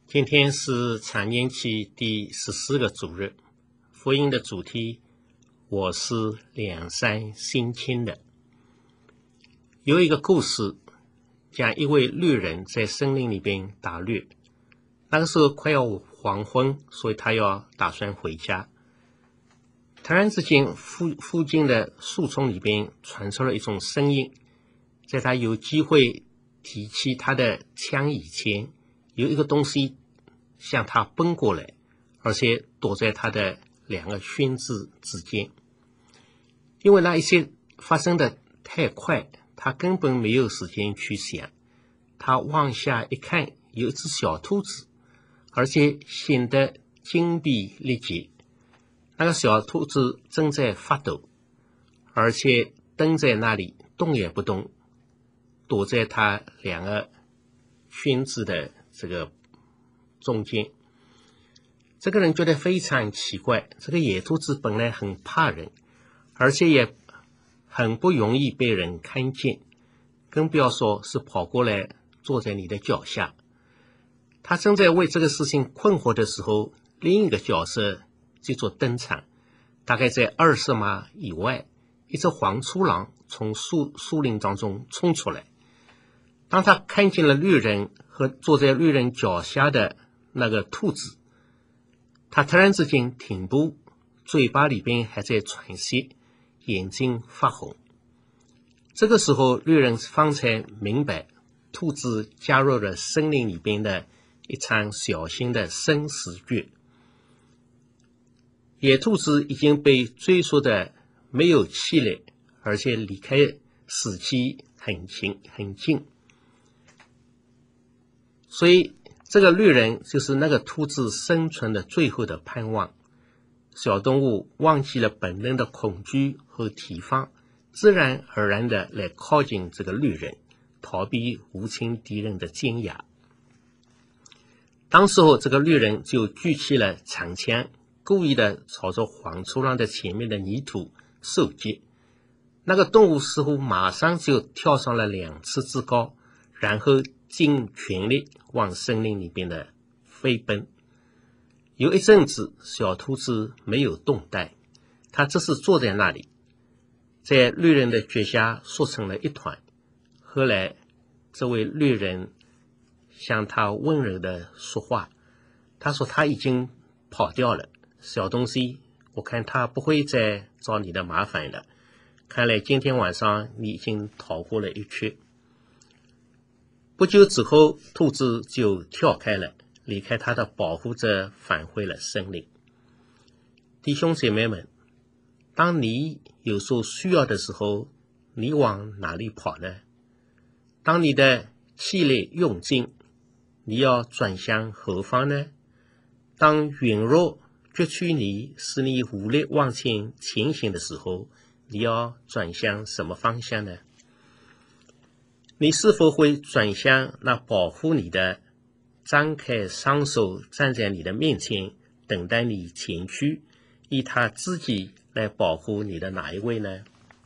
今天是常年期第14个主日，福音的主题我是两山新青的。有一个故事讲一位律人在森林里边打猎，那个时候快要黄昏，所以他要打算回家。突然之间附近的树丛里边传出了一种声音，在他有机会提起他的枪以前，有一个东西向他奔过来，而且躲在他的两个靴子之间。因为那一些发生的太快，他根本没有时间去想。他往下一看，有一只小兔子，而且显得精疲力竭。那个小兔子正在发抖，而且蹲在那里动也不动，躲在他两个靴子的这个中间。这个人觉得非常奇怪，这个野兔子本来很怕人，而且也很不容易被人看见，更不要说是跑过来坐在你的脚下。他正在为这个事情困惑的时候，另一个角色就做登场。大概在20码以外，一只黄粗狼从树林当中冲出来。当他看见了绿人和坐在绿人脚下的那个兔子，他突然之间停步，嘴巴里边还在喘息，眼睛发红。这个时候绿人方才明白，兔子加入了森林里边的一场小型的生死决。野兔子已经被追溯的没有气力，而且离开死期很近。所以这个绿人就是那个兔子生存的最后的盼望。小动物忘记了本能的恐惧和提防，自然而然的来靠近这个绿人，逃避无情敌人的尖牙。当时候这个绿人就举起了长枪，故意的朝着黄粗狼的前面的泥土射击。那个动物似乎马上就跳上了2次之高，然后尽全力往森林里边的飞奔。有一阵子小兔子没有动弹，它只是坐在那里，在绿人的脚下缩成了一团。后来这位绿人向他温柔的说话，他说他已经跑掉了，小东西，我看他不会再找你的麻烦了，看来今天晚上你已经逃过了一劫。不久之后，兔子就跳开了，离开他的保护者，返回了森林。弟兄姐妹们，当你有所需要的时候，你往哪里跑呢？当你的气力用尽，你要转向何方呢？当软弱攫取你，使你无力往前前行的时候，你要转向什么方向呢？你是否会转向那保护你的，张开双手站在你的面前，等待你前去，以他自己来保护你的哪一位呢？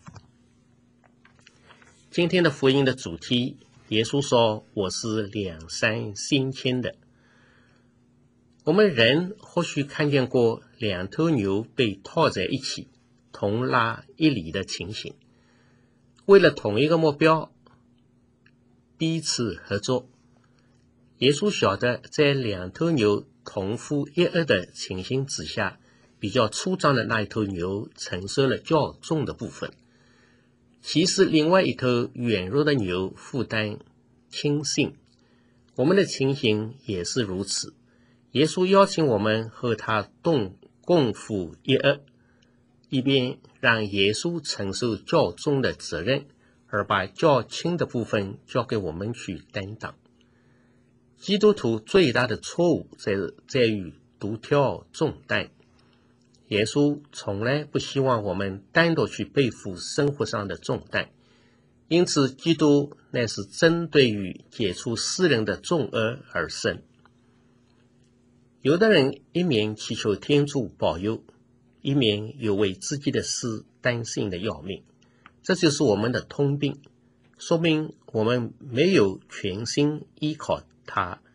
今天的福音的主题，耶稣说我是两山新青的。我们人或许看见过2头牛被套在一起，同拉一里的情形，为了同一个目标彼此合作。耶稣晓得在2头牛同负一軛的情形之下，比较粗壮的那一头牛承受了较重的部分，其实另外一头软弱的牛负担轻性。我们的情形也是如此。耶稣邀请我们和他共负一軛，一边让耶稣承受较重的责任，而把较轻的部分交给我们去担当。基督徒最大的错误在于独挑重担。耶稣从来不希望我们单独去背负生活上的重担，因此基督乃是针对于解除世人的重軛而生。有的人一面祈求天主保佑，一面又为自己的事担心的要命，这就是我们的通病，说明我们没有全心依靠他，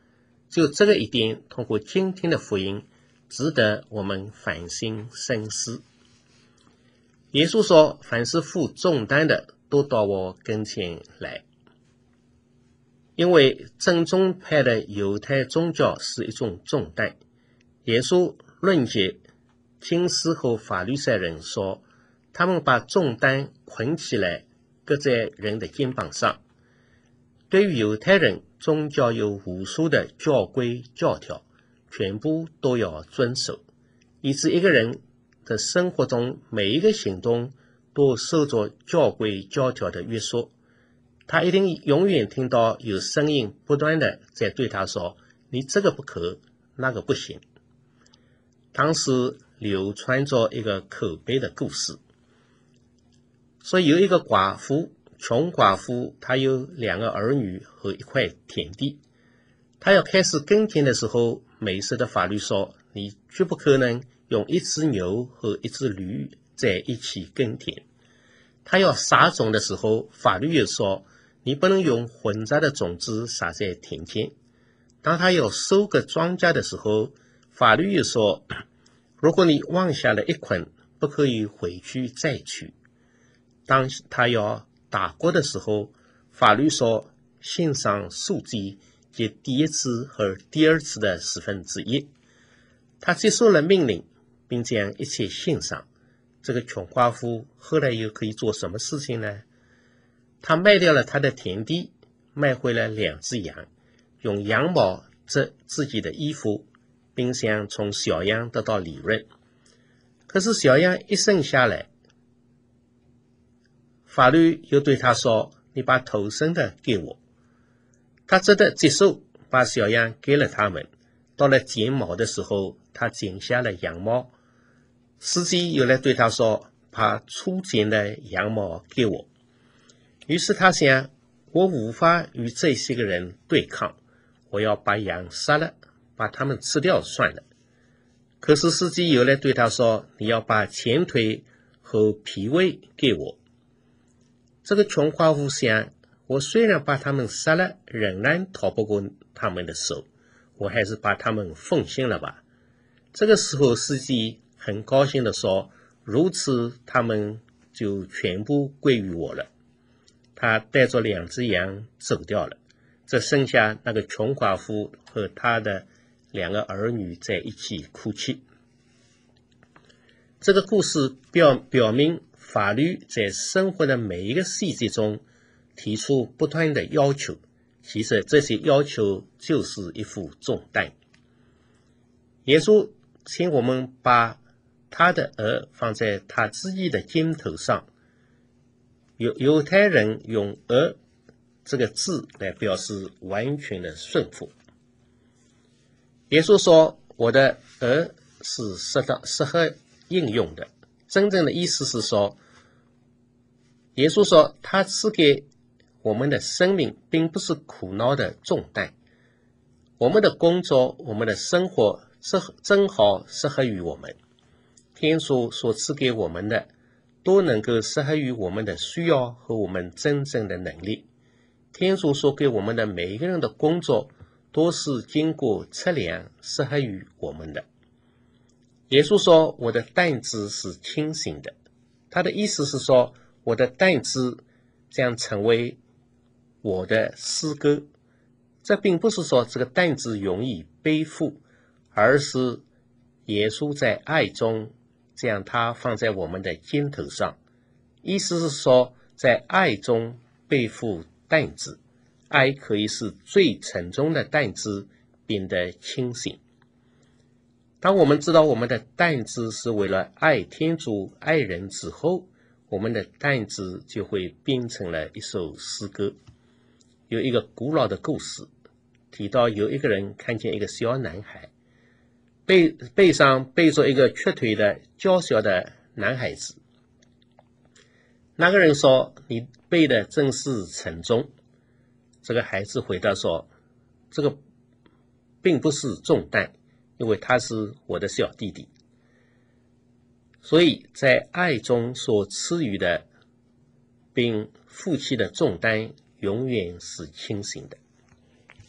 就这个一点，通过今天的福音，值得我们反省深思。耶稣说，凡是负重担的，都到我跟前来。因为正宗派的犹太宗教是一种重担。耶稣论解经师和法律赛人说，他们把重担捆起来，搁在人的肩膀上。对于犹太人，宗教有无数的教规教条，全部都要遵守，以致一个人的生活中每一个行动都受着教规教条的约束。他一定永远听到有声音不断的在对他说，你这个不可，那个不行。当时流传着一个口碑的故事，说有一个寡妇，穷寡妇，她有2个儿女和一块田地。她要开始耕田的时候，美式的法律说，你绝不可能用一只牛和一只驴在一起耕田。她要撒种的时候，法律又说，你不能用混杂的种子撒在田间。当她要收割庄稼的时候，法律又说，如果你忘下了一捆，不可以回去再取。当她要打穀的时候，法律说，献上数祭及第一次和第二次的1/10。她接受了命令，并将一切献上。这个穷寡妇后来又可以做什么事情呢？她卖掉了她的田地，卖回了2只羊，用羊毛织自己的衣服，并想从小羊得到利润。可是小羊一生下来，法律又对他说，你把头生的给我。他只得接受，把小羊给了他们。到了剪毛的时候，他剪下了羊毛。司机又来对他说，把初剪的羊毛给我。于是他想，我无法与这些个人对抗，我要把羊杀了，把他们吃掉算了。可是司机又来对他说，你要把前腿和脾胃给我。这个穷寡妇想，我虽然把他们杀了，仍然逃不过他们的手，我还是把他们奉献了吧。这个时候司机很高兴地说，如此他们就全部归于我了。他带着2只羊走掉了，只剩下那个穷寡妇和他的2个儿女在一起哭泣。这个故事表明，法律在生活的每一个细节中提出不断的要求，其实这些要求就是一副重担。耶稣请我们把他的额放在他自己的肩头上。犹太人用额这个字来表示完全的顺服。耶稣说，我的额是适合应用的。真正的意思是说，耶稣说，他赐给我们的生命并不是苦恼的重担。我们的工作，我们的生活正好适合于我们。天主所赐给我们的都能够适合于我们的需要和我们真正的能力。天主所给我们的每一个人的工作都是经过测量，适合于我们的。耶稣说，我的担子是轻省的。他的意思是说，我的担子将成为我的诗歌。这并不是说这个担子容易背负，而是耶稣在爱中将它放在我们的肩头上。意思是说，在爱中背负担子，爱可以使最沉重的担子变得轻省。当我们知道我们的担子是为了爱天主爱人之后，我们的担子就会变成了一首诗歌。有一个古老的故事提到，有一个人看见一个小男孩，背上背着一个瘸腿的娇小的男孩子。那个人说，你背的真是沉重。这个孩子回答说，这个并不是重担，因为他是我的小弟弟。所以在爱中所赐予的并负起的重担永远是轻省的。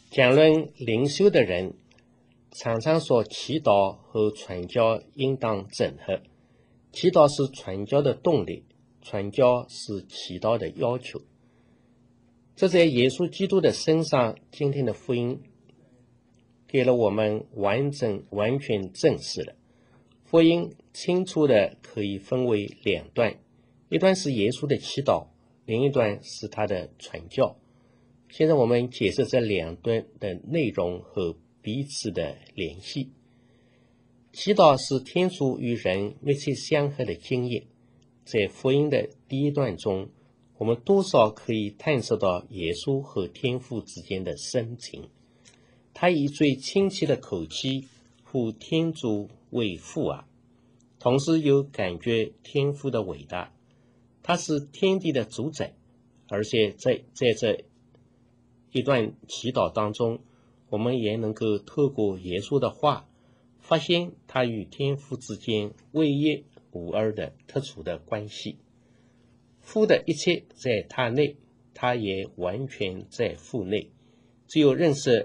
讲论灵修的人常常说祈祷和传教应当整合，祈祷是传教的动力，传教是祈祷的要求。这在耶稣基督的身上，今天的福音给了我们完全证实了。福音清楚的可以分为两段，一段是耶稣的祈祷，另一段是他的传教。现在我们解释这两段的内容和彼此的联系。祈祷是天主与人密切相合的经验，在福音的第一段中，我们多少可以探索到耶稣和天父之间的深情。他以最亲切的口气呼天主为父啊，同时又感觉天父的伟大。他是天地的主宰，而且在这一段祈祷当中，我们也能够透过耶稣的话，发现他与天父之间唯一无二的特殊的关系。父的一切在他内，他也完全在父内。只有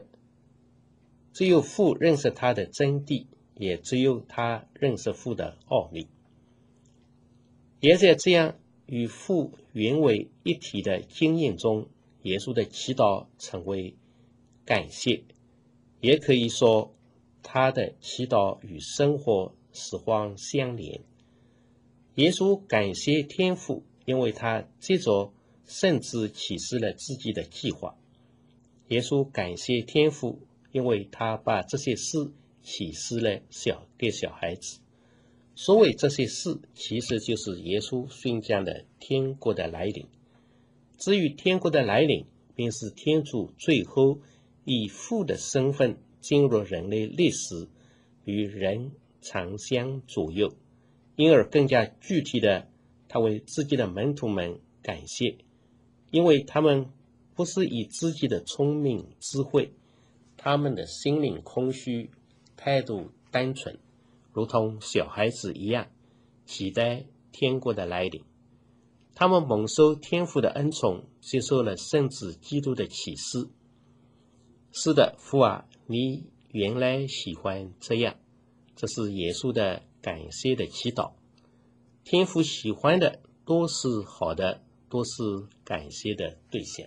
父认识他的真谛，也只有他认识父的奥秘。也在这样与父原为一体的经验中，耶稣的祈祷成为感谢，也可以说他的祈祷与生活时光相连。耶稣感谢天父，因为他接着圣子启示了自己的计划。耶稣感谢天父，因为他把这些事启示了给小孩子。所谓这些事，其实就是耶稣宣讲的天国的来临。至于天国的来临，便是天主最后以父的身份进入人类历史，与人长相左右，因而更加具体的，他为自己的门徒们感谢，因为他们不是以自己的聪明智慧，他们的心灵空虚，态度单纯，如同小孩子一样，期待天国的来临。他们蒙受天父的恩宠，接受了圣子基督的启示。是的，父啊，你原来喜欢这样。这是耶稣的感谢的祈祷。天父喜欢的都是好的，都是感谢的对象。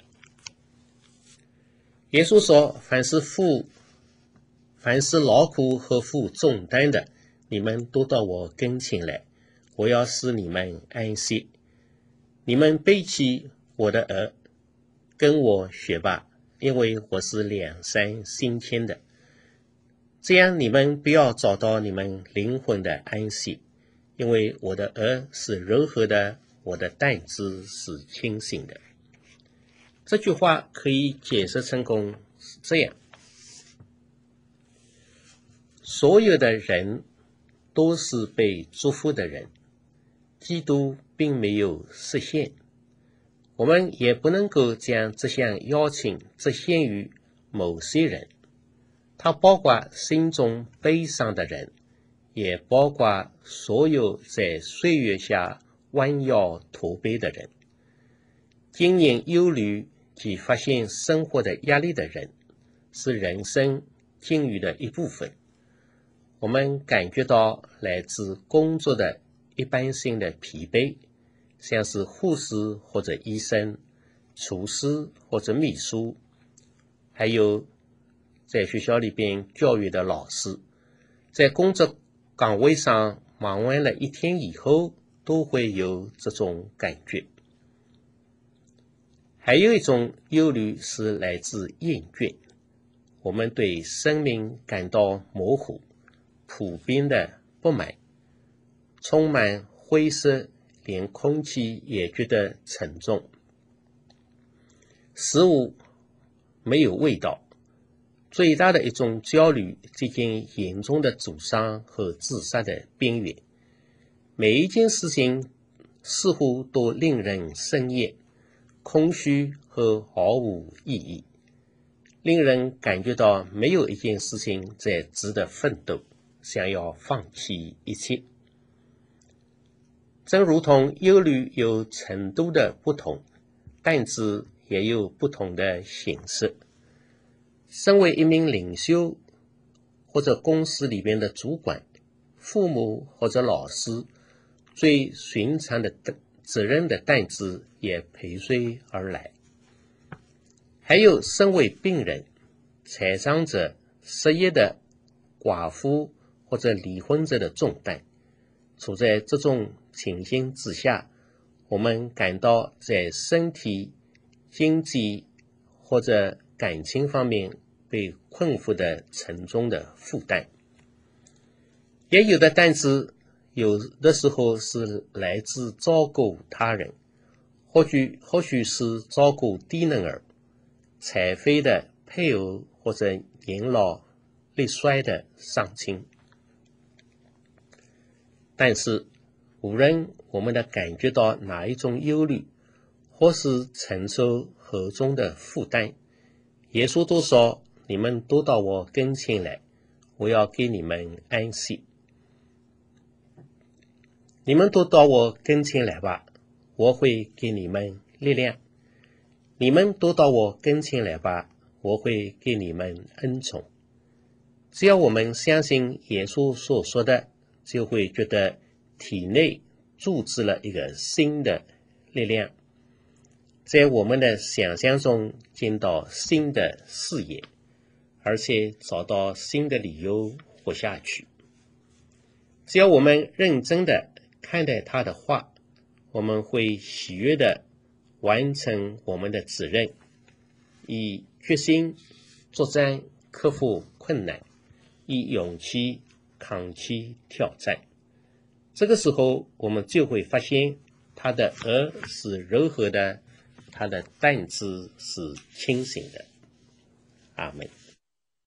耶稣说，凡是劳苦和负重担的，你们都到我跟前来，我要使你们安息。你们背起我的轭，跟我学吧，因为我是良善心谦的。这样你们不要找到你们灵魂的安息，因为我的轭是柔和的，我的担子是轻省的。这句话可以解释成功是这样：所有的人都是被祝福的人，基督并没有实现，我们也不能够将这项邀请只限于某些人，它包括心中悲伤的人，也包括所有在岁月下弯腰驼背的人，经验忧虑及发现生活的压力的人，是人生境遇的一部分。我们感觉到来自工作的一般性的疲惫，像是护士或者医生、厨师或者秘书，还有在学校里边教育的老师，在工作岗位上忙完了一天以后，都会有这种感觉。还有一种忧虑是来自厌倦，我们对生命感到模糊，普遍的不满，充满灰色，连空气也觉得沉重，食物没有味道。最大的一种焦虑接近严重的阻伤和自杀的边缘。每一件事情似乎都令人生厌、空虚和毫无意义，令人感觉到没有一件事情在值得奋斗，想要放弃一切。正如同忧虑有程度的不同，担子也有不同的形式。 身为一名领袖或者公司里面的主管，父母或者老师，最寻常的责任的担子也陪随而来。还有身为病人、财伤者、失业的寡妇或者离婚者的重担。处在这种情形之下，我们感到在身体、经济或者感情方面被困缚的沉重的负担。也有的担子有的时候是来自照顾他人，或许是照顾低能儿、残废的配偶或者年老力衰的丧亲。但是无论我们的感觉到哪一种忧虑，或是承受何种的负担，耶稣都说，你们都到我跟前来，我要给你们安息。你们都到我跟前来吧，我会给你们力量。你们都到我跟前来吧，我会给你们恩宠。只要我们相信耶稣所说的，就会觉得体内注入了一个新的力量，在我们的想象中见到新的视野，而且找到新的理由活下去。只要我们认真的看待他的话，我们会喜悦的完成我们的责任，以决心作战克服困难，以勇气扛起挑战。这个时候我们就会发现他的额是柔和的，他的担子是清醒的。阿们。